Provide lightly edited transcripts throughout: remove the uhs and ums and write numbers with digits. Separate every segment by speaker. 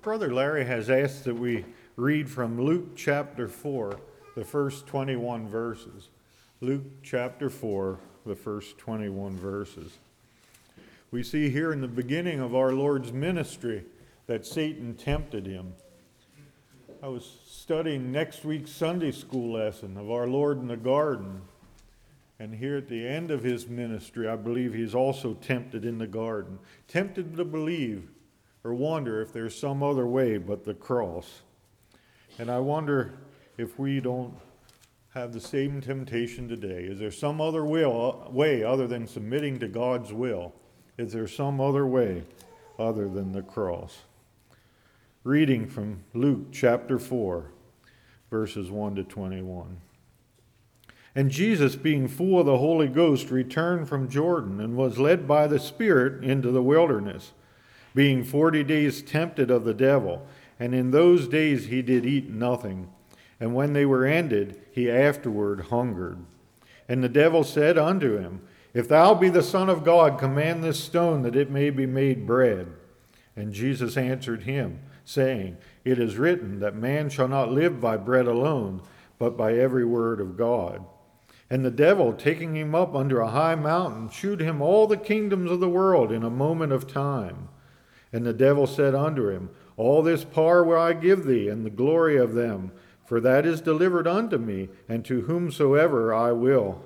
Speaker 1: Brother Larry has asked that we read from Luke chapter 4, the first 21 verses. Luke chapter 4, the first 21 verses. We see here in the beginning of our Lord's ministry that Satan tempted him. I was studying next week's Sunday school lesson of our Lord in the garden. And here at the end of his ministry, I believe he's also tempted in the garden. Tempted to believe or wonder if there's some other way but the cross. And I wonder if we don't have the same temptation today. Is there some other way other than submitting to God's will? Is there some other way other than the cross? Reading from Luke chapter 4, verses 1 to 21. And Jesus, being full of the Holy Ghost, returned from Jordan and was led by the Spirit into the wilderness, being 40 days tempted of the devil. And in those days he did eat nothing. And when they were ended, he afterward hungered. And the devil said unto him, If thou be the Son of God, command this stone that it may be made bread. And Jesus answered him, saying, It is written that man shall not live by bread alone, but by every word of God. And the devil, taking him up under a high mountain, shewed him all the kingdoms of the world in a moment of time. And the devil said unto him, All this power will I give thee, and the glory of them, for that is delivered unto me, and to whomsoever I will,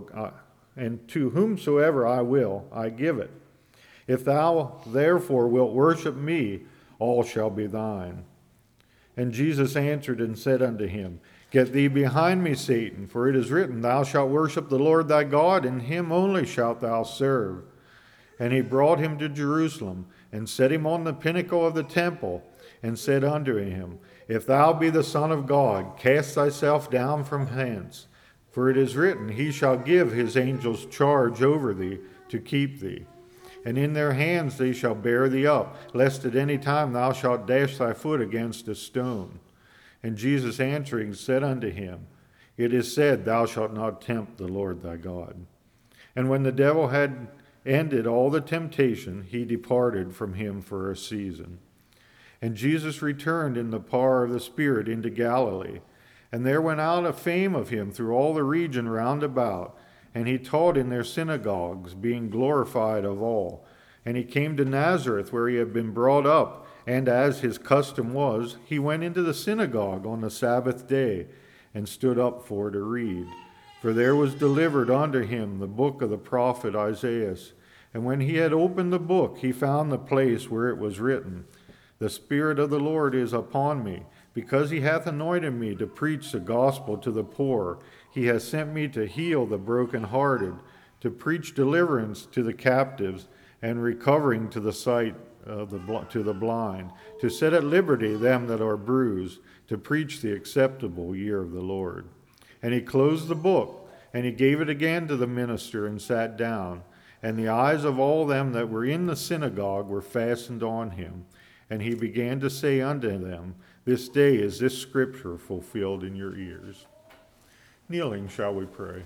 Speaker 1: I give it. If thou therefore wilt worship me, all shall be thine. And Jesus answered and said unto him, Get thee behind me, Satan, for it is written, Thou shalt worship the Lord thy God, and him only shalt thou serve. And he brought him to Jerusalem, and set him on the pinnacle of the temple, and said unto him, If thou be the Son of God, cast thyself down from hence. For it is written, He shall give his angels charge over thee, to keep thee. And in their hands they shall bear thee up, lest at any time thou shalt dash thy foot against a stone. And Jesus answering said unto him, It is said, Thou shalt not tempt the Lord thy God. And when the devil had ended all the temptation, he departed from him for a season. And Jesus returned in the power of the Spirit into Galilee. And there went out a fame of him through all the region round about. And he taught in their synagogues, being glorified of all. And he came to Nazareth, where he had been brought up. And as his custom was, he went into the synagogue on the Sabbath day, and stood up for to read. For there was delivered unto him the book of the prophet Isaiah. And when he had opened the book, he found the place where it was written, The Spirit of the Lord is upon me, because he hath anointed me to preach the gospel to the poor. He has sent me to heal the brokenhearted, to preach deliverance to the captives, and recovering to the sight to the blind, to set at liberty them that are bruised, to preach the acceptable year of the Lord. And he closed the book, and he gave it again to the minister, and sat down. And the eyes of all them that were in the synagogue were fastened on him. And he began to say unto them, This day is this scripture fulfilled in your ears. Kneeling, shall we pray?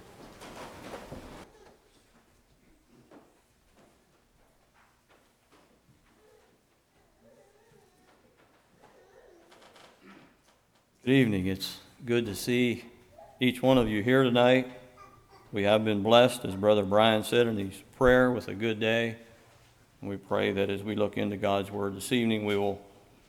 Speaker 2: Good evening. It's good to see each one of you here tonight. We have been blessed, as Brother Brian said in his prayer, with a good day. And we pray that as we look into God's Word this evening, we will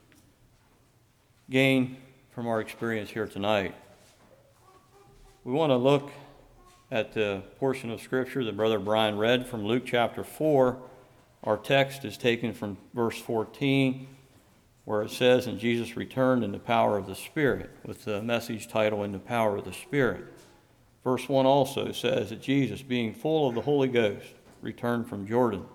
Speaker 2: gain from our experience here tonight. We want to look at the portion of Scripture that Brother Brian read from Luke chapter 4. Our text is taken from verse 14, where it says, And Jesus returned in the power of the Spirit, with the message title, In the Power of the Spirit. Verse 1 also says that Jesus, being full of the Holy Ghost, returned from Jordan.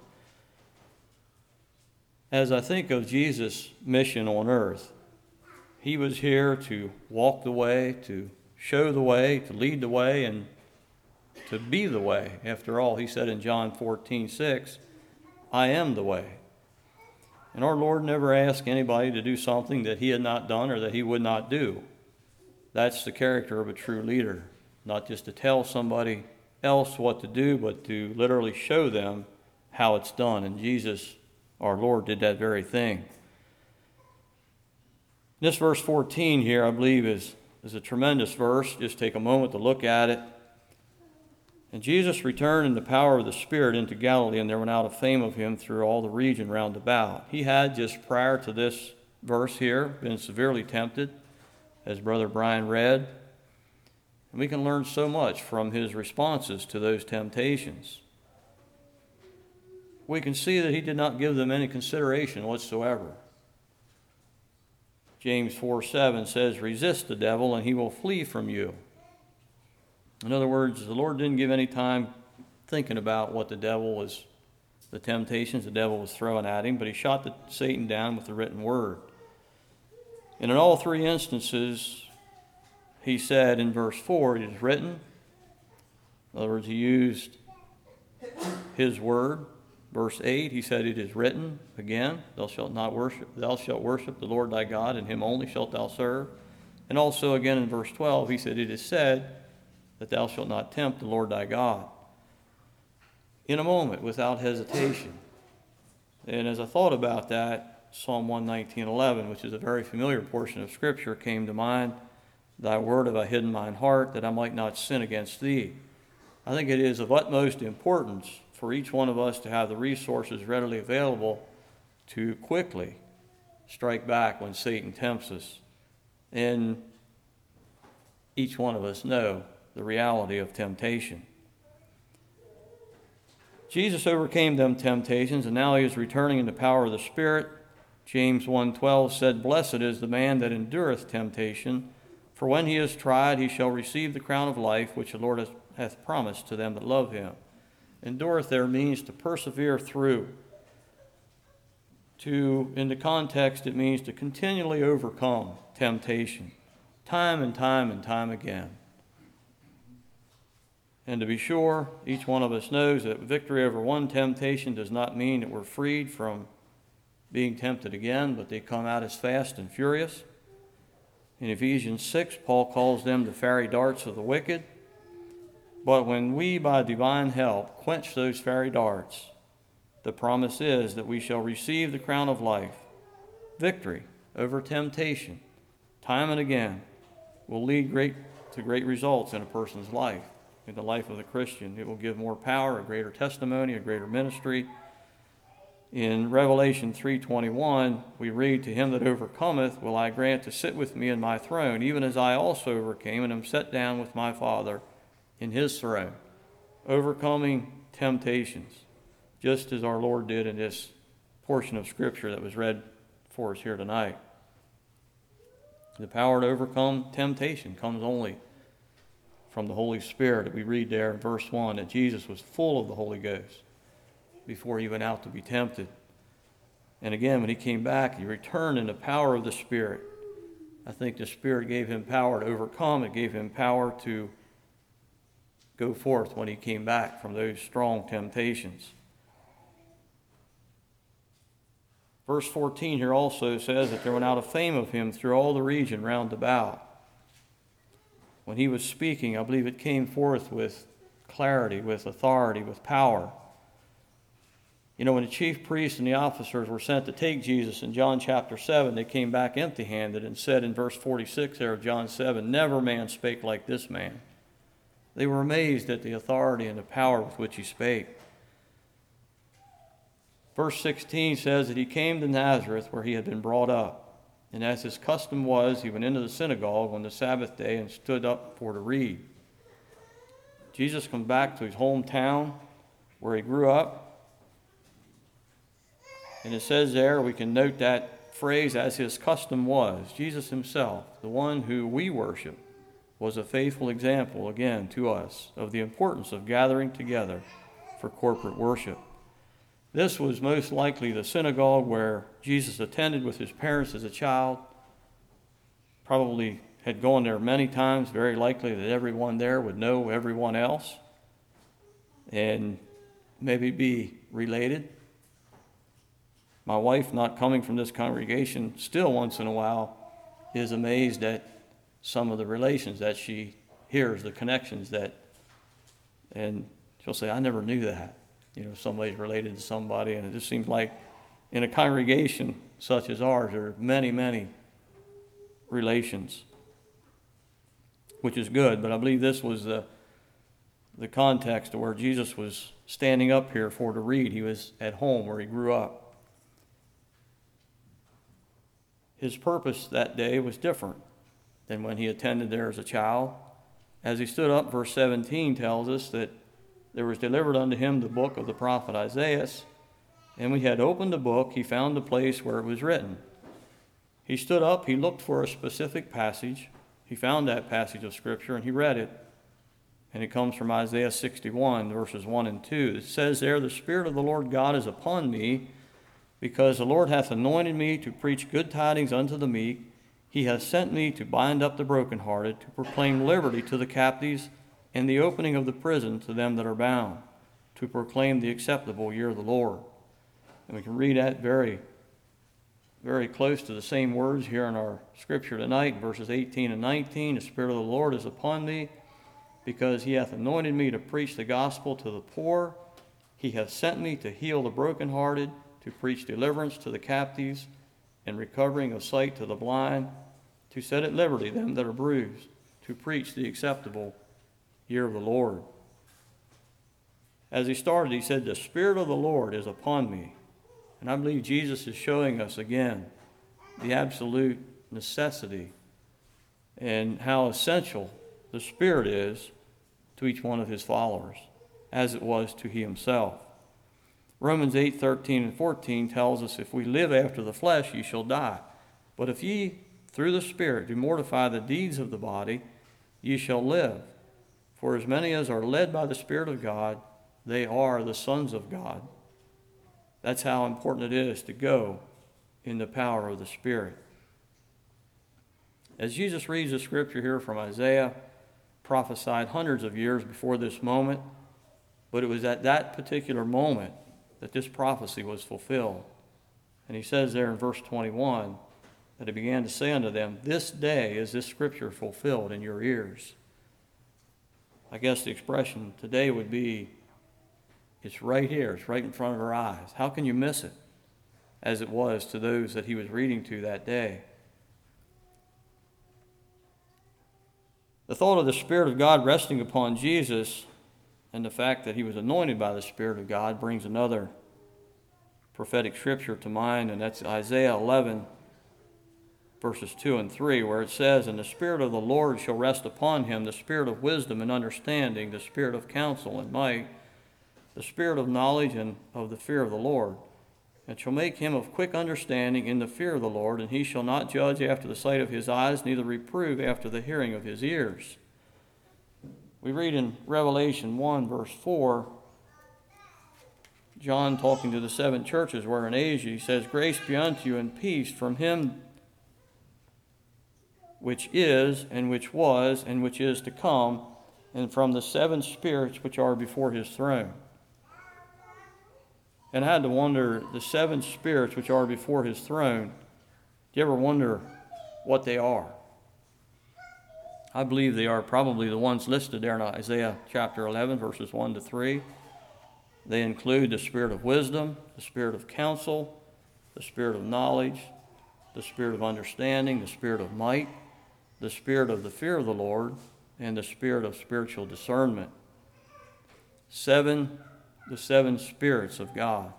Speaker 2: As I think of Jesus' mission on earth, he was here to walk the way, to show the way, to lead the way, and to be the way. After all, he said in John 14:6, I am the way. And our Lord never asked anybody to do something that he had not done or that he would not do. That's the character of a true leader, not just to tell somebody else what to do, but to literally show them how it's done. And Jesus, our Lord, did that very thing. This verse 14 here, I believe, is a tremendous verse. Just take a moment to look at it. And Jesus returned in the power of the Spirit into Galilee, and there went out a fame of him through all the region round about. He had, just prior to this verse here, been severely tempted, as Brother Brian read. And we can learn so much from his responses to those temptations. We can see that he did not give them any consideration whatsoever. James 4:7 says, resist the devil and he will flee from you. In other words, the Lord didn't give any time thinking about what the temptations the devil was throwing at him, but he shot Satan down with the written word. And in all three instances, he said in verse 4, it is written. In other words, he used his word. Verse 8, he said, it is written, again, thou shalt worship the Lord thy God, and him only shalt thou serve. And also again in verse 12, he said, it is said that thou shalt not tempt the Lord thy God. In a moment, without hesitation. And as I thought about that, Psalm 119:11, which is a very familiar portion of Scripture, came to mind. Thy word have I hidden mine heart, that I might not sin against thee. I think it is of utmost importance for each one of us to have the resources readily available to quickly strike back when Satan tempts us. And each one of us know the reality of temptation. Jesus overcame them temptations, and now he is returning in the power of the Spirit. James 1:12 said, blessed is the man that endureth temptation, for when he is tried, he shall receive the crown of life, which the Lord hath promised to them that love him. Endureth there means to persevere through. In the context, it means to continually overcome temptation, time and time and time again. And to be sure, each one of us knows that victory over one temptation does not mean that we're freed from being tempted again, but they come out as fast and furious. In Ephesians 6, Paul calls them the fiery darts of the wicked. But when we, by divine help, quench those fiery darts, the promise is that we shall receive the crown of life. Victory over temptation, time and again, will lead to great results in a person's life, in the life of the Christian. It will give more power, a greater testimony, a greater ministry. In Revelation 3:21, we read, to him that overcometh will I grant to sit with me in my throne, even as I also overcame and am set down with my Father in his throne. Overcoming temptations, just as our Lord did in this portion of Scripture that was read for us here tonight. The power to overcome temptation comes only from the Holy Spirit. We read there in verse 1 that Jesus was full of the Holy Ghost before he went out to be tempted. And again, when he came back, he returned in the power of the Spirit. I think the Spirit gave him power to overcome. It gave him power to go forth when he came back from those strong temptations. Verse 14 here also says that there went out a fame of him through all the region round about. When he was speaking, I believe it came forth with clarity, with authority, with power. You know, when the chief priests and the officers were sent to take Jesus in John chapter 7, they came back empty-handed and said in verse 46 there of John 7, never man spake like this man. They were amazed at the authority and the power with which he spake. Verse 16 says that he came to Nazareth where he had been brought up. And as his custom was, he went into the synagogue on the Sabbath day and stood up for to read. Jesus comes back to his hometown where he grew up. And it says there, we can note that phrase, as his custom was. Jesus himself, the one who we worship, was a faithful example, again, to us of the importance of gathering together for corporate worship. This was most likely the synagogue where Jesus attended with his parents as a child. Probably had gone there many times, very likely that everyone there would know everyone else and maybe be related. My wife, not coming from this congregation, still once in a while is amazed at some of the relations that she hears, the connections and she'll say, I never knew that. You know, somebody's related to somebody, and it just seems like in a congregation such as ours, there are many, many relations, which is good. But I believe this was the context of where Jesus was standing up here for to read. He was at home where he grew up. His purpose that day was different than when he attended there as a child. As he stood up, verse 17 tells us that there was delivered unto him the book of the prophet Isaiah, and when he had opened the book, he found the place where it was written. He stood up, he looked for a specific passage, he found that passage of Scripture, and he read it. And it comes from Isaiah 61, verses 1 and 2. It says there, "The Spirit of the Lord God is upon me, because the Lord hath anointed me to preach good tidings unto the meek. He hath sent me to bind up the brokenhearted, to proclaim liberty to the captives, and the opening of the prison to them that are bound, to proclaim the acceptable year of the Lord." And we can read that very, very close to the same words here in our Scripture tonight, verses 18 and 19. "The Spirit of the Lord is upon me, because he hath anointed me to preach the gospel to the poor. He hath sent me to heal the brokenhearted, to preach deliverance to the captives, and recovering of sight to the blind, to set at liberty them that are bruised, to preach the acceptable year of the Lord." As he started, he said, "The Spirit of the Lord is upon me." And I believe Jesus is showing us again the absolute necessity and how essential the Spirit is to each one of his followers, as it was to he himself. Romans 8:13 and 14 tells us, "If we live after the flesh, ye shall die. But if ye through the Spirit do mortify the deeds of the body, ye shall live. For as many as are led by the Spirit of God, they are the sons of God." That's how important it is to go in the power of the Spirit. As Jesus reads the Scripture here from Isaiah, prophesied hundreds of years before this moment, but it was at that particular moment that this prophecy was fulfilled. And he says there in verse 21 that he began to say unto them, "This day is this Scripture fulfilled in your ears." I guess the expression today would be, it's right here, it's right in front of our eyes. How can you miss it? As it was to those that he was reading to that day. The thought of the Spirit of God resting upon Jesus and the fact that he was anointed by the Spirit of God brings another prophetic scripture to mind, and that's Isaiah 11, verses 2 and 3, where it says, "And the Spirit of the Lord shall rest upon him, the Spirit of wisdom and understanding, the Spirit of counsel and might, the Spirit of knowledge and of the fear of the Lord. And shall make him of quick understanding in the fear of the Lord, and he shall not judge after the sight of his eyes, neither reprove after the hearing of his ears." We read in Revelation 1, verse 4, John talking to the 7 churches where in Asia, he says, "Grace be unto you and peace from him which is, and which was, and which is to come, and from the 7 spirits which are before his throne." And I had to wonder, the 7 spirits which are before his throne, do you ever wonder what they are? I believe they are probably the ones listed there in Isaiah chapter 11, verses 1 to 3. They include the Spirit of wisdom, the Spirit of counsel, the Spirit of knowledge, the Spirit of understanding, the Spirit of might, the Spirit of the fear of the Lord, and the Spirit of spiritual discernment. The 7 spirits of God.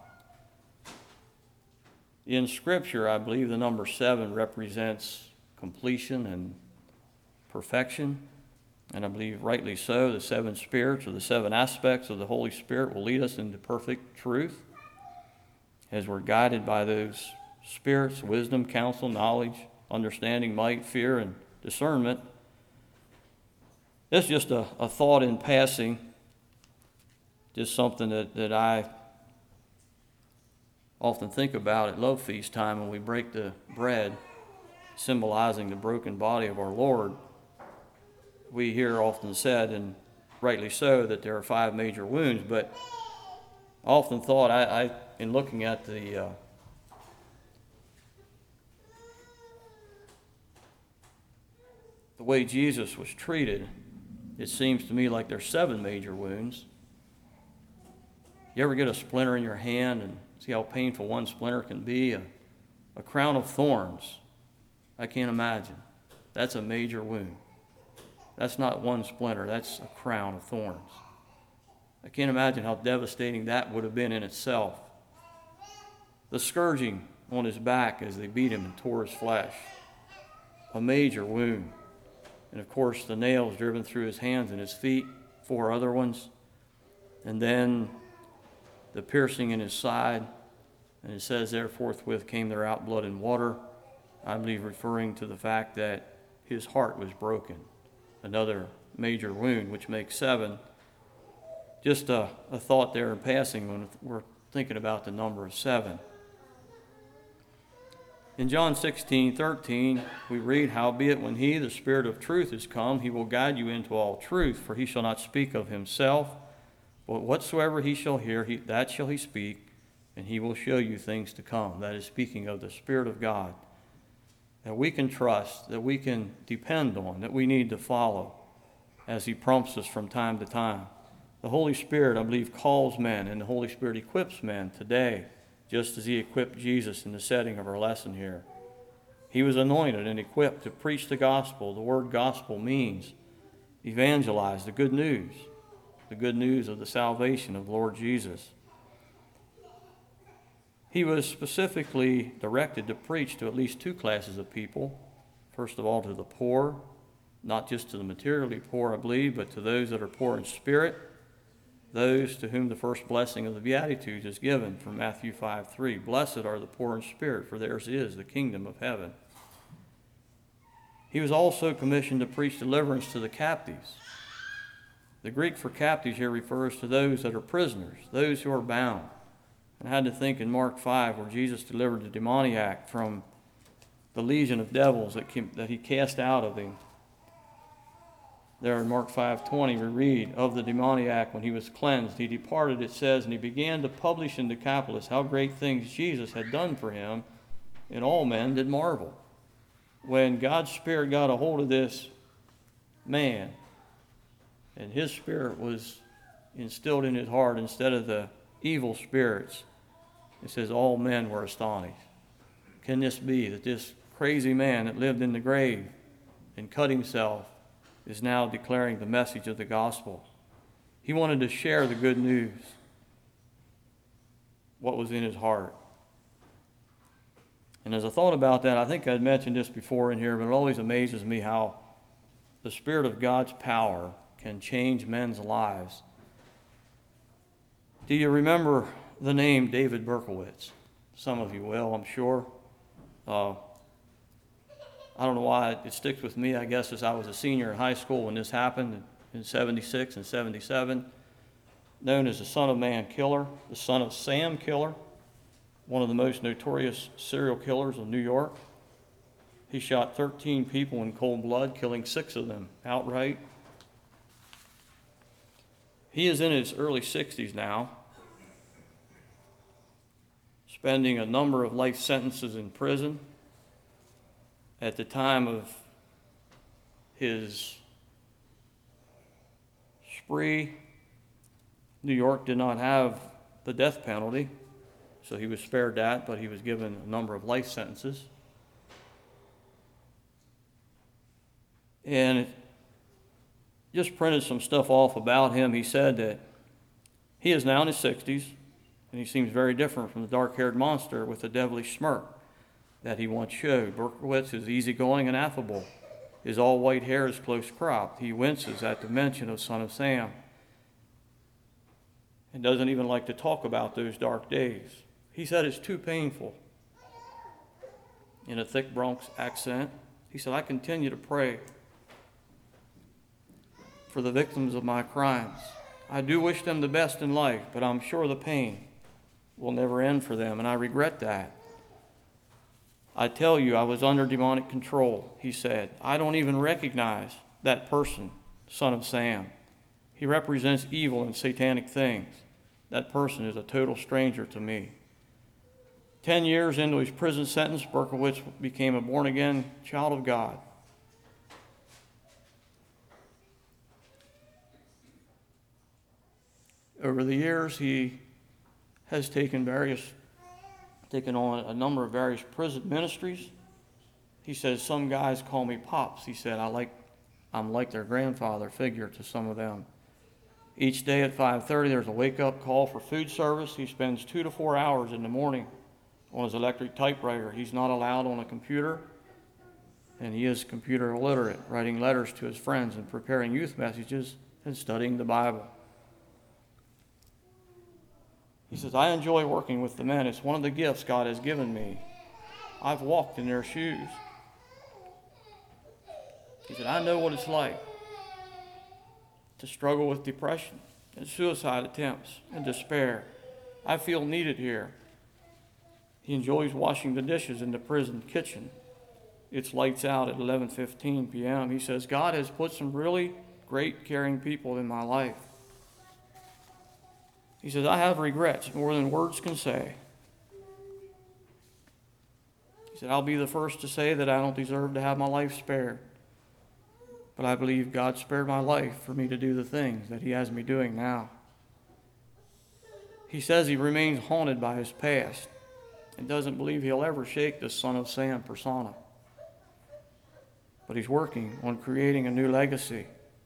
Speaker 2: In Scripture, I believe the number 7 represents completion and perfection, and I believe rightly so. The 7 spirits, or the 7 aspects of the Holy Spirit, will lead us into perfect truth as we're guided by those spirits: wisdom, counsel, knowledge, understanding, might, fear, and discernment. It's just a thought in passing, just something that I often think about at Love Feast time when we break the bread, symbolizing the broken body of our Lord. We hear often said, and rightly so, that there are 5 major wounds, but I often thought, I in looking at the way Jesus was treated, it seems to me like there's 7 major wounds. You ever get a splinter in your hand and see how painful one splinter can be? A crown of thorns. I can't imagine. That's a major wound. That's not one splinter. That's a crown of thorns. I can't imagine how devastating that would have been in itself. The scourging on his back as they beat him and tore his flesh. A major wound. And of course, the nails driven through his hands and his feet, 4 other ones. And then the piercing in his side. And it says there, forthwith came there out blood and water. I believe referring to the fact that his heart was broken. Another major wound, which makes 7. Just a thought there in passing when we're thinking about the number of 7. In John 16:13, we read, "Howbeit when he, the Spirit of truth, is come, he will guide you into all truth, for he shall not speak of himself, but whatsoever he shall hear, that shall he speak, and he will show you things to come." That is speaking of the Spirit of God, that we can trust, that we can depend on, that we need to follow as he prompts us from time to time. The Holy Spirit, I believe, calls men, and the Holy Spirit equips men today, just as he equipped Jesus in the setting of our lesson here. He was anointed and equipped to preach the gospel. The word gospel means evangelize, the good news of the salvation of the Lord Jesus. He was specifically directed to preach to at least 2 classes of people. First of all, to the poor, not just to the materially poor, I believe, but to those that are poor in spirit, those to whom the first blessing of the Beatitudes is given from Matthew 5:3. Blessed are the poor in spirit, for theirs is the kingdom of heaven. He was also commissioned to preach deliverance to the captives. The Greek for captives here refers to those that are prisoners, those who are bound. And I had to think in Mark 5, where Jesus delivered the demoniac from the legion of devils that he cast out of him. There in Mark 5:20, we read of the demoniac when he was cleansed. He departed, it says, and he began to publish in Decapolis how great things Jesus had done for him, and all men did marvel. When God's Spirit got a hold of this man, and his spirit was instilled in his heart instead of the evil spirits, it says all men were astonished. Can this be that this crazy man that lived in the grave and cut himself is now declaring the message of the gospel? He wanted to share the good news, what was in his heart. And as I thought about that, I think I'd mentioned this before in here, but it always amazes me how the Spirit of God's power can change men's lives. Do you remember the name David Berkowitz? Some of you will, I'm sure. I don't know why it sticks with me. I guess as I was a senior in high school when this happened in 76 and 77. Known as the Son of Man Killer, the son of Sam Killer, one of the most notorious serial killers of New York. He shot 13 people in cold blood, killing 6 of them outright. He is in his early 60s now, spending a number of life sentences in prison. At the time of his spree, New York did not have the death penalty, so he was spared that, but he was given a number of life sentences. And just printed some stuff off about him. He said that he is now in his 60s, and he seems very different from the dark-haired monster with the devilish smirk that he once showed. Berkowitz is easygoing and affable. His all-white hair is close cropped. He winces at the mention of Son of Sam and doesn't even like to talk about those dark days. He said it's too painful. In a thick Bronx accent, he said, "I continue to pray for the victims of my crimes. I do wish them the best in life, but I'm sure the pain will never end for them, and I regret that. I tell you, I was under demonic control," he said. "I don't even recognize that person, Son of Sam. He represents evil and satanic things. That person is a total stranger to me." 10 years into his prison sentence, Berkowitz became a born-again child of God. Over the years, he has taken on a number of various prison ministries. He says, some guys call me Pops. He said, I'm like their grandfather figure to some of them. Each day at 5:30, there's a wake-up call for food service. He spends 2 to 4 hours in the morning on his electric typewriter. He's not allowed on a computer, and he is computer illiterate, writing letters to his friends and preparing youth messages and studying the Bible. He says, I enjoy working with the men. It's one of the gifts God has given me. I've walked in their shoes. He said, I know what it's like to struggle with depression and suicide attempts and despair. I feel needed here. He enjoys washing the dishes in the prison kitchen. It's lights out at 11:15 p.m. He says, God has put some really great, caring people in my life. He says, I have regrets more than words can say. He said, I'll be the first to say that I don't deserve to have my life spared. But I believe God spared my life for me to do the things that He has me doing now. He says he remains haunted by his past and doesn't believe he'll ever shake the Son of Sam persona. But he's working on creating a new legacy.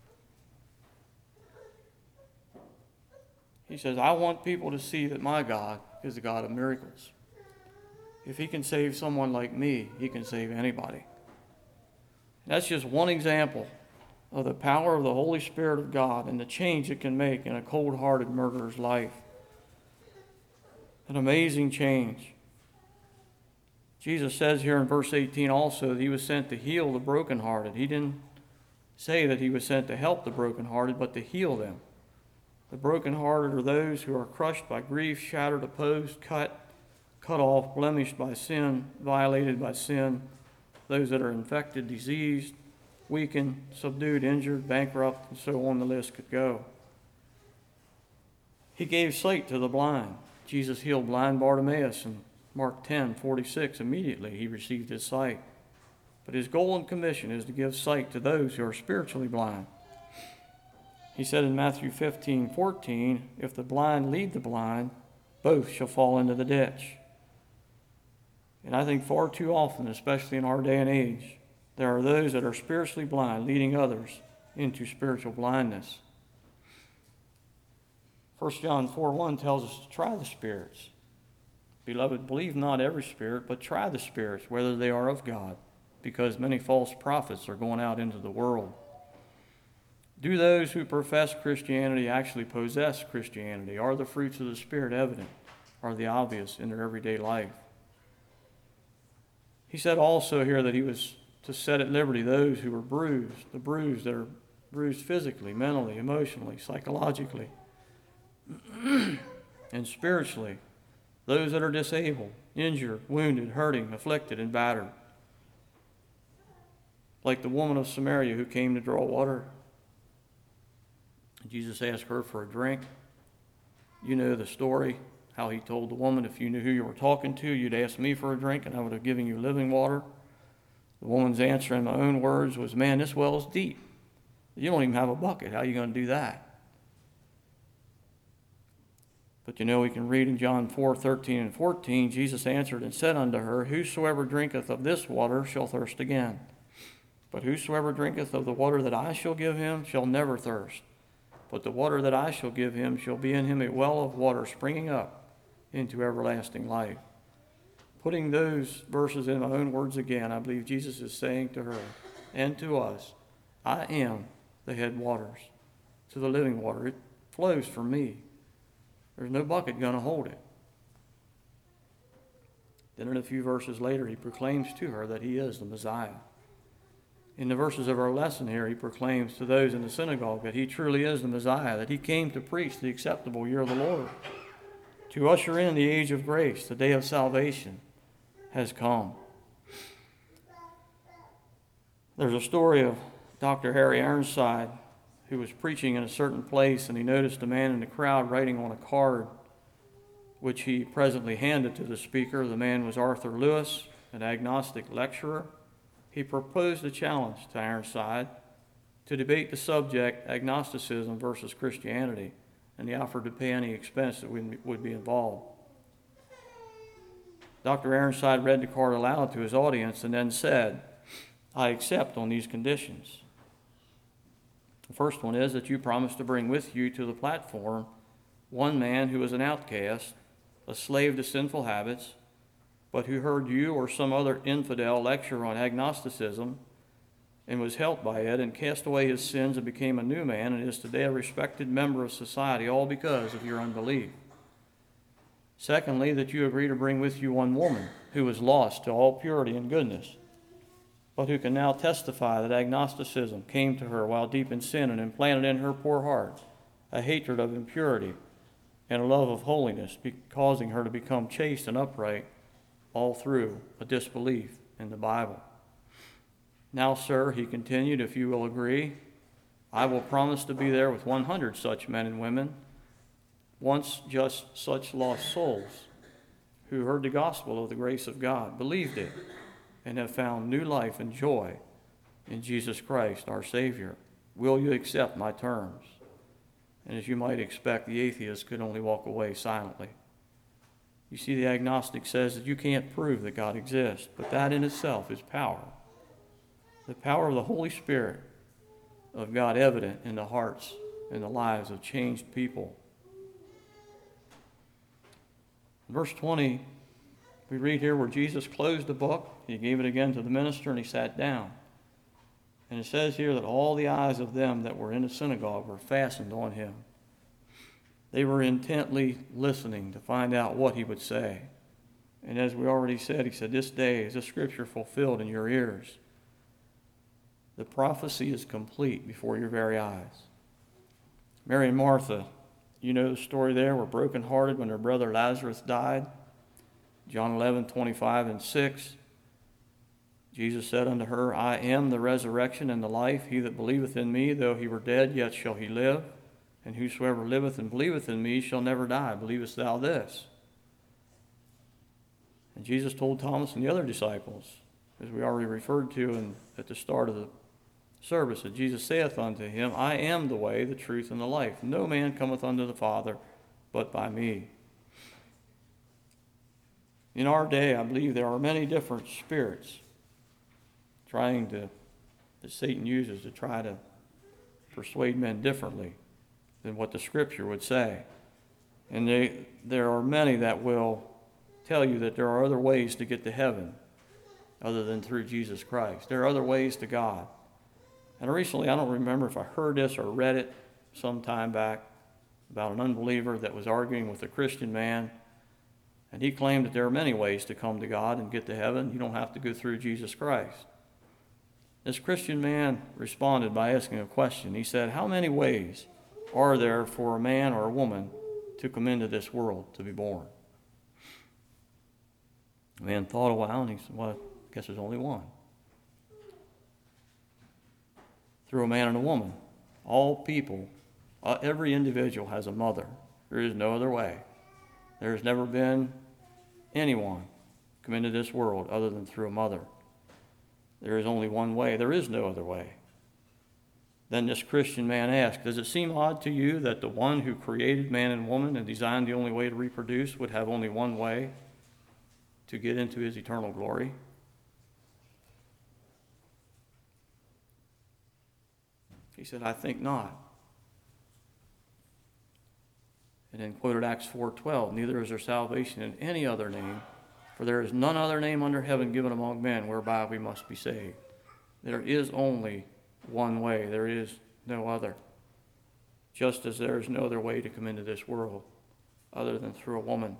Speaker 2: He says, I want people to see that my God is the God of miracles. If He can save someone like me, He can save anybody. That's just one example of the power of the Holy Spirit of God and the change it can make in a cold-hearted murderer's life. An amazing change. Jesus says here in verse 18 also that He was sent to heal the brokenhearted. He didn't say that He was sent to help the brokenhearted, but to heal them. The brokenhearted are those who are crushed by grief, shattered, opposed, cut off, blemished by sin, violated by sin. Those that are infected, diseased, weakened, subdued, injured, bankrupt, and so on the list could go. He gave sight to the blind. Jesus healed blind Bartimaeus in Mark 10:46. Immediately he received his sight. But His goal and commission is to give sight to those who are spiritually blind. He said in Matthew 15:14, if the blind lead the blind, both shall fall into the ditch. And I think far too often, especially in our day and age, there are those that are spiritually blind leading others into spiritual blindness. 1 John 4:1 tells us to try the spirits. Beloved, believe not every spirit, but try the spirits, whether they are of God, because many false prophets are going out into the world. Do those who profess Christianity actually possess Christianity? Are the fruits of the Spirit evident? Are they obvious in their everyday life? He said also here that He was to set at liberty those who were bruised, the bruised that are bruised physically, mentally, emotionally, psychologically, and spiritually, those that are disabled, injured, wounded, hurting, afflicted, and battered. Like the woman of Samaria who came to draw water. Jesus asked her for a drink. You know the story, how He told the woman, if you knew who you were talking to, you'd ask me for a drink and I would have given you living water. The woman's answer in my own words was, man, this well is deep. You don't even have a bucket. How are you going to do that? But you know, we can read in John 4:13 and 14, Jesus answered and said unto her, whosoever drinketh of this water shall thirst again. But whosoever drinketh of the water that I shall give him shall never thirst. But the water that I shall give him shall be in him a well of water springing up into everlasting life. Putting those verses in my own words again, I believe Jesus is saying to her and to us, I am the head waters to the living water. It flows from me. There's no bucket going to hold it. Then in a few verses later, He proclaims to her that He is the Messiah. In the verses of our lesson here, He proclaims to those in the synagogue that He truly is the Messiah, that He came to preach the acceptable year of the Lord, to usher in the age of grace. The day of salvation has come. There's a story of Dr. Harry Ironside, who was preaching in a certain place, and he noticed a man in the crowd writing on a card, which he presently handed to the speaker. The man was Arthur Lewis, an agnostic lecturer. He proposed a challenge to Ironside to debate the subject, agnosticism versus Christianity, and he offered to pay any expense that would be involved. Dr. Aaronside read the card aloud to his audience and then said, "I accept on these conditions." The first one is that you promise to bring with you to the platform one man who is an outcast, a slave to sinful habits, but who heard you or some other infidel lecture on agnosticism and was helped by it and cast away his sins and became a new man and is today a respected member of society, all because of your unbelief. Secondly, that you agree to bring with you one woman who was lost to all purity and goodness, but who can now testify that agnosticism came to her while deep in sin and implanted in her poor heart a hatred of impurity and a love of holiness, causing her to become chaste and upright, all through a disbelief in the Bible. Now, sir, he continued, if you will agree, I will promise to be there with 100 such men and women, once just such lost souls, who heard the gospel of the grace of God, believed it, and have found new life and joy in Jesus Christ, our Savior. Will you accept my terms? And as you might expect, the atheist could only walk away silently. You see, the agnostic says that you can't prove that God exists, but that in itself is power. The power of the Holy Spirit of God evident in the hearts and the lives of changed people. In verse 20, we read here where Jesus closed the book, he gave it again to the minister, and he sat down. And it says here that all the eyes of them that were in the synagogue were fastened on him. They were intently listening to find out what he would say. And as we already said, he said, this day is the scripture fulfilled in your ears. The prophecy is complete before your very eyes. Mary and Martha, you know the story there, were brokenhearted when their brother Lazarus died. John 11:25-6. Jesus said unto her, I am the resurrection and the life. He that believeth in me, though he were dead, yet shall he live. And whosoever liveth and believeth in me shall never die. Believest thou this? And Jesus told Thomas and the other disciples, as we already referred to at the start of the service, that Jesus saith unto him, I am the way, the truth, and the life. No man cometh unto the Father but by me. In our day, I believe there are many different spirits that Satan uses to try to persuade men differently than what the Scripture would say. And there are many that will tell you that there are other ways to get to heaven other than through Jesus Christ. There are other ways to God. And recently, I don't remember if I heard this or read it some time back about an unbeliever that was arguing with a Christian man, and he claimed that there are many ways to come to God and get to heaven. You don't have to go through Jesus Christ. This Christian man responded by asking a question. He said, how many ways are there for a man or a woman to come into this world, to be born? The man thought a while, and he said, well, I guess there's only one. Through a man and a woman. All people, every individual has a mother. There is no other way. There has never been anyone come into this world other than through a mother. There is only one way. There is no other way. Then this Christian man asked, does it seem odd to you that the one who created man and woman and designed the only way to reproduce would have only one way to get into his eternal glory? He said, I think not. And then quoted Acts 4:12, neither is there salvation in any other name, for there is none other name under heaven given among men whereby we must be saved. There is only one way. There is no other. Just as there is no other way to come into this world other than through a woman.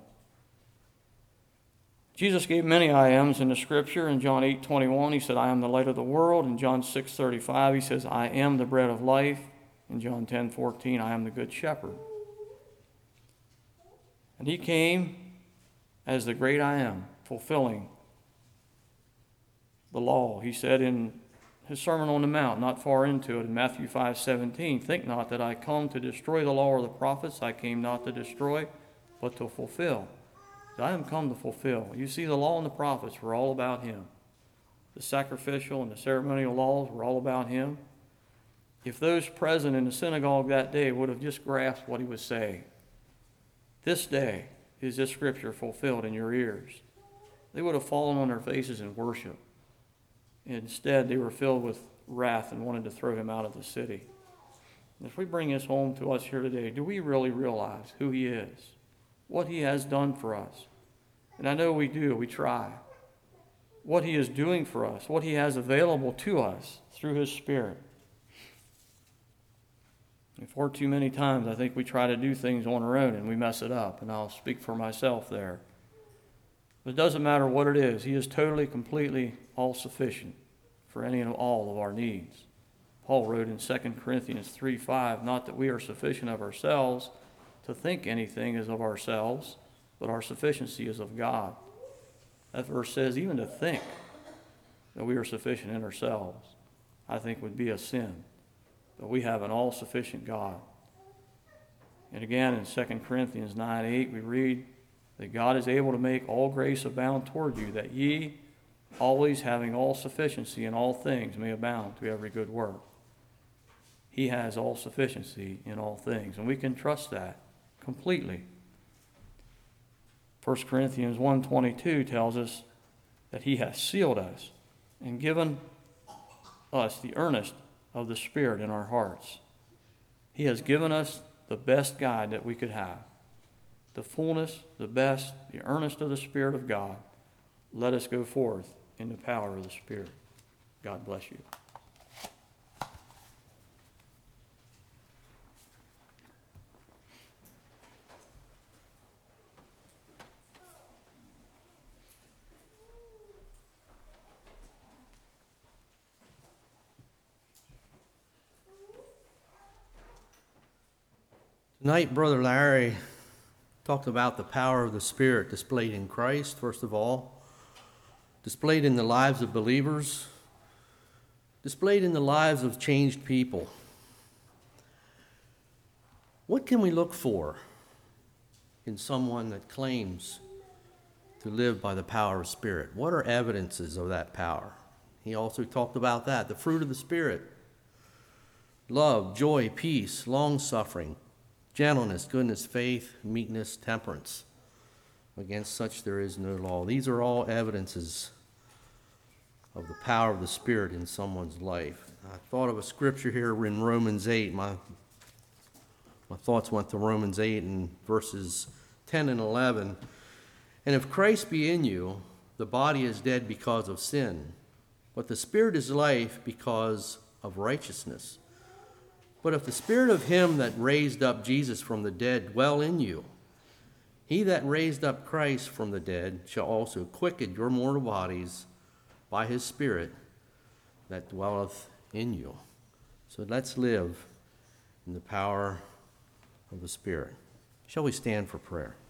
Speaker 2: Jesus gave many I ams in the Scripture. In John 8:21, he said, I am the light of the world. In John 6:35, he says, I am the bread of life. In John 10:14, I am the good shepherd. And he came as the great I am, fulfilling the law. He said in his Sermon on the Mount, not far into it, in Matthew 5:17, think not that I come to destroy the law or the prophets. I came not to destroy, but to fulfill. I am come to fulfill. You see, the law and the prophets were all about him. The sacrificial and the ceremonial laws were all about him. If those present in the synagogue that day would have just grasped what he was saying, this day is this scripture fulfilled in your ears. they would have fallen on their faces in worship. Instead, they were filled with wrath and wanted to throw him out of the city. And if we bring this home to us here today, do we really realize who he is, what he has done for us? And I know we do, we try. What he is doing for us, what he has available to us through his Spirit. And far too many times I think we try to do things on our own and we mess it up, and I'll speak for myself there. But it doesn't matter what it is. He is totally, completely all-sufficient for any and all of our needs. Paul wrote in 2 Corinthians 3:5, not that we are sufficient of ourselves to think anything is of ourselves, but our sufficiency is of God. That verse says even to think that we are sufficient in ourselves, I think would be a sin. But we have an all-sufficient God. And again, in 2 Corinthians 9:8, we read that God is able to make all grace abound toward you, that ye, always having all sufficiency in all things, may abound to every good work. He has all sufficiency in all things, and we can trust that completely. 1 Corinthians 1:22 tells us that he has sealed us and given us the earnest of the Spirit in our hearts. He has given us the best guide that we could have. The fullness, the best, the earnest of the Spirit of God. Let us go forth in the power of the Spirit. God bless you.
Speaker 3: Tonight, Brother Larry talked about the power of the Spirit displayed in Christ, first of all, displayed in the lives of believers, displayed in the lives of changed people. What can we look for in someone that claims to live by the power of Spirit? What are evidences of that power? He also talked about that, the fruit of the Spirit: love, joy, peace, long-suffering, gentleness, goodness, faith, meekness, temperance. Against such there is no law. These are all evidences of the power of the Spirit in someone's life. I thought of a scripture here in Romans 8. My thoughts went to Romans 8 and verses 10 and 11. And if Christ be in you, the body is dead because of sin, but the Spirit is life because of righteousness. But if the Spirit of him that raised up Jesus from the dead dwell in you, he that raised up Christ from the dead shall also quicken your mortal bodies by his Spirit that dwelleth in you. So let's live in the power of the Spirit. Shall we stand for prayer?